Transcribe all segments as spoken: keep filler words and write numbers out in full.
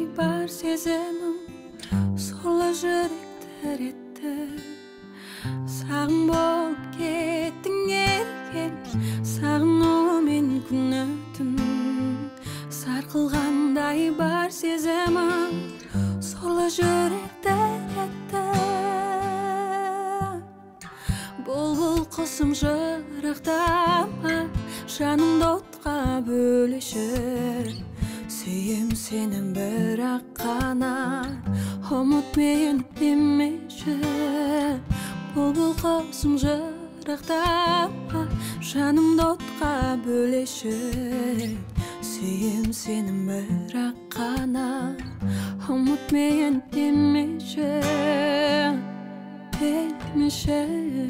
Андай бар сезімім, сорлы жүректі ретті. Сағын болып кеттің ерген, сағынумен күні түн. Сарқылғандай бар сезімім, сорлы жүректі ретті. Бұлбұл құсым жырақтама, жанымды отқа бөлеші. Сүйем сенің бірақ қана, ұмыт мені демеші. Бұлбұл құсым жырақтама, жанымды отқа бөлеші. Сүйем сенің бірақ қана, ұмыт мені демеші. Демеші.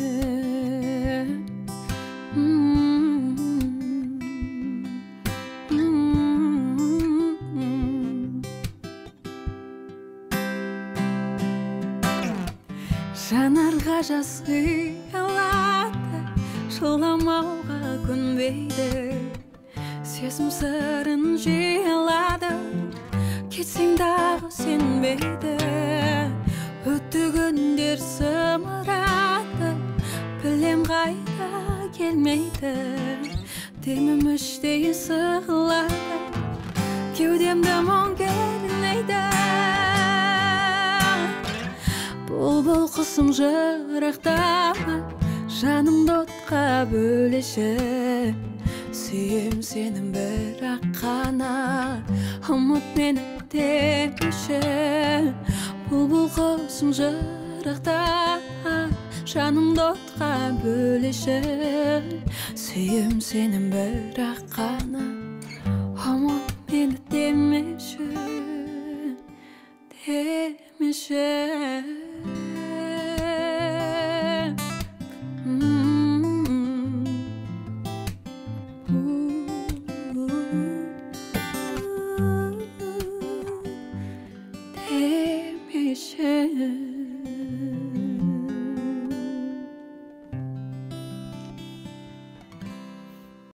Жанарға жас ұялады, жыламауға көнбейді. Сезім сырын жиялады, кетсең дағы сенбейді. Өтті күндер сымырады, білем қайда келмейді. Демім іштей сығылады, кеудемді мұң кернейді. Бұлбұл құсым жырақтама, жанымды отқа бөлеші. Сүйем сенің бірақ қана, ұмыт мені демеші. Бұлбұл құсым жырақтама, жанымды отқа бөлеші. Сүйем сенің бірақ қана.